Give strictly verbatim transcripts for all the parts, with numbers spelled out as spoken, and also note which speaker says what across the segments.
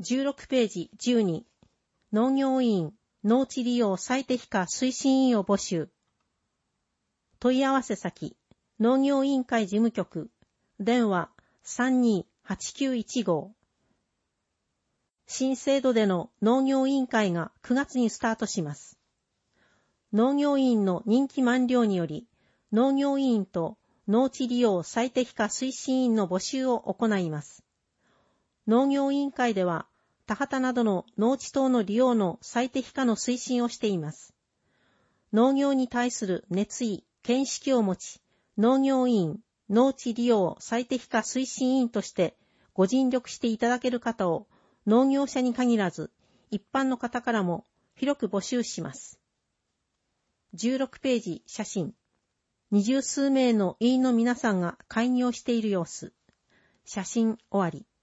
Speaker 1: じゅうろくページじゅうに、農業委員、農地利用最適化推進委員を募集。問い合わせ先、農業委員会事務局、電話 さんにーはちきゅういちご。新制度での農業委員会がくがつにスタートします。農業委員の任期満了により、農業委員と農地利用最適化推進委員の募集を行います。農業委員会では、田畑などの農地等の利用の最適化の推進をしています。農業に対する熱意、見識を持ち、農業委員、農地利用最適化推進委員としてご尽力していただける方を農業者に限らず一般の方からも広く募集します。じゅうろくページ写真。二十数名の委員の皆さんが会議をしている様子。写真終わり。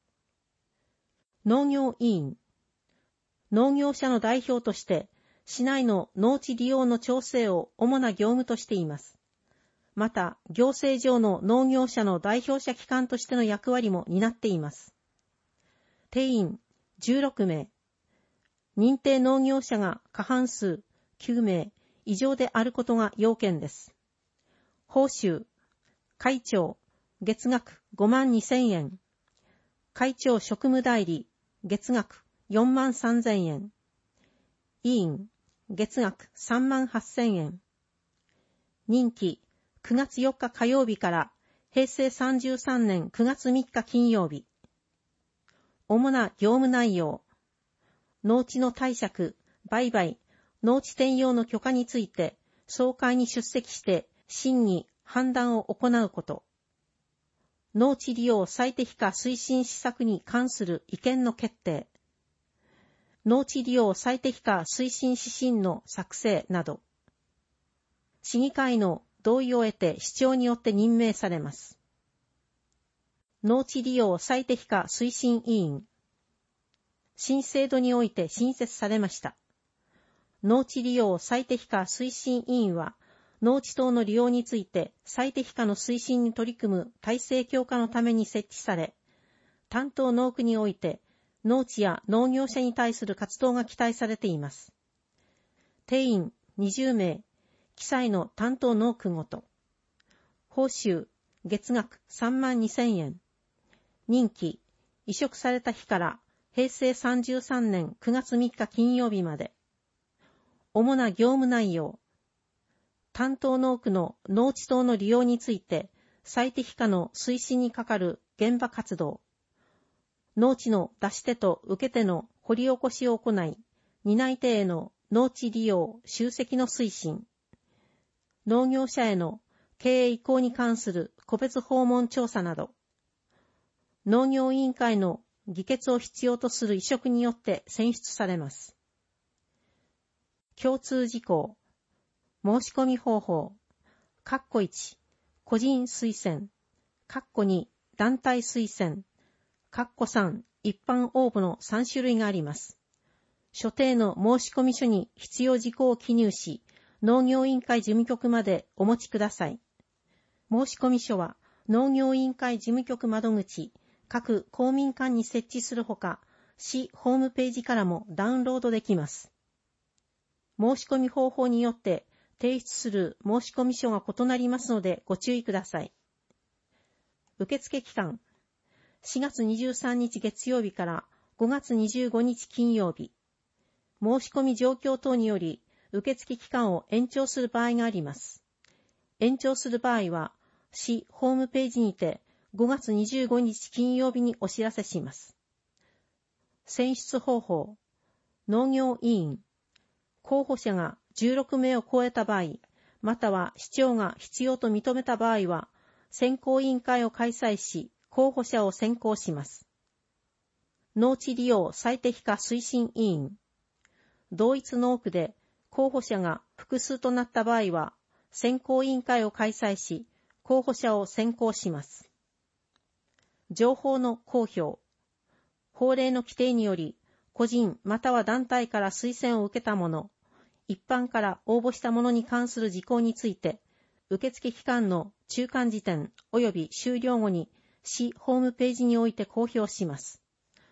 Speaker 1: 農業委員。農業者の代表として市内の農地利用の調整を主な業務としています。また、行政上の農業者の代表者機関としての役割も担っています。定員じゅうろくめい。認定農業者が過半数きゅうめい以上であることが要件です。報酬、会長、月額ごまんにせんえん。会長職務代理、月額よんまんさんぜんえん。委員、月額さんまんはっせんえん。任期、くがつよっか火曜日からへいせいさんじゅうさんねんくがつみっか金曜日。主な業務内容。農地の貸借、売買、農地転用の許可について総会に出席して審議、判断を行うこと。農地利用最適化推進施策に関する意見の決定。農地利用最適化推進指針の作成など。市議会の同意を得て市長によって任命されます。農地利用最適化推進委員。新制度において新設されました。農地利用最適化推進委員は、農地等の利用について最適化の推進に取り組む体制強化のために設置され、担当農区において農地や農業者に対する活動が期待されています。定員にじゅうめい、記載の担当農区ごと。報酬、月額さんまんにせんえん。任期、委嘱された日からへいせいさんじゅうさんねんくがつみっか金曜日まで。主な業務内容。担当農区の農地等の利用について最適化の推進に係る現場活動。農地の出し手と受け手の掘り起こしを行い、担い手への農地利用集積の推進。農業者への経営移行に関する個別訪問調査など。農業委員会の議決を必要とする委嘱によって選出されます。共通事項。申し込み方法。括弧いち、個人推薦。括弧に、団体推薦。括弧さん、一般応募のさんしゅるいがあります。所定の申込書に必要事項を記入し、農業委員会事務局までお持ちください。申込書は、農業委員会事務局窓口、各公民館に設置するほか、市ホームページからもダウンロードできます。申し込み方法によって提出する申込書が異なりますのでご注意ください。受付期間、しがつにじゅうさんにち月曜日からごがつにじゅうごにち金曜日。申し込み状況等により受付期間を延長する場合があります。延長する場合は、市ホームページにてごがつにじゅうごにち金曜日にお知らせします。選出方法。農業委員。候補者がじゅうろくめいを超えた場合、または市長が必要と認めた場合は、選考委員会を開催し、候補者を選考します。農地利用最適化推進委員。同一農区で候補者が複数となった場合は、選考委員会を開催し、候補者を選考します。情報の公表。法令の規定により、個人または団体から推薦を受けた者、一般から応募した者に関する事項について、受付期間の中間時点及び終了後に市ホームページにおいて公表します。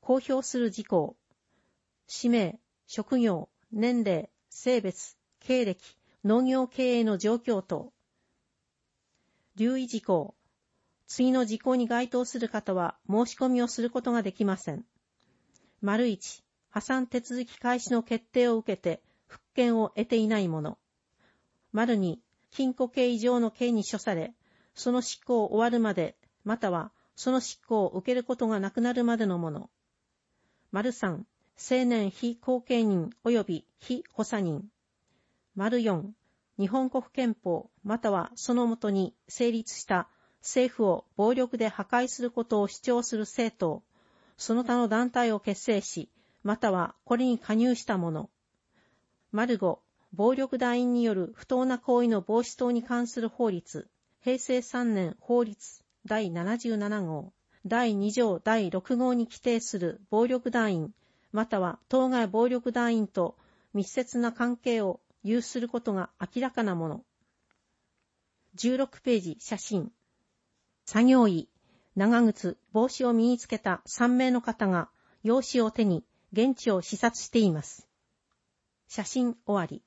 Speaker 1: 公表する事項、氏名、職業、年齢、性別、経歴、農業経営の状況等。留意事項。次の事項に該当する方は申し込みをすることができません。丸いち、破産手続き開始の決定を受けて復権を得ていないもの。丸に、禁錮刑以上の刑に処され、その執行を終わるまで、またはその執行を受けることがなくなるまでのもの。丸さん、成年非後継人及び非補佐人。丸よん、日本国憲法またはその下に成立した政府を暴力で破壊することを主張する政党、その他の団体を結成し、またはこれに加入したもの。丸ご、暴力団員による不当な行為の防止等に関する法律、平成さんねん法律だいななじゅうなな号、だいに条だいろく号に規定する暴力団員、または当該暴力団員と密接な関係を有することが明らかなもの。じゅうろくページ写真。作業着、長靴、帽子を身につけたさん名の方が用紙を手に現地を視察しています。写真終わり。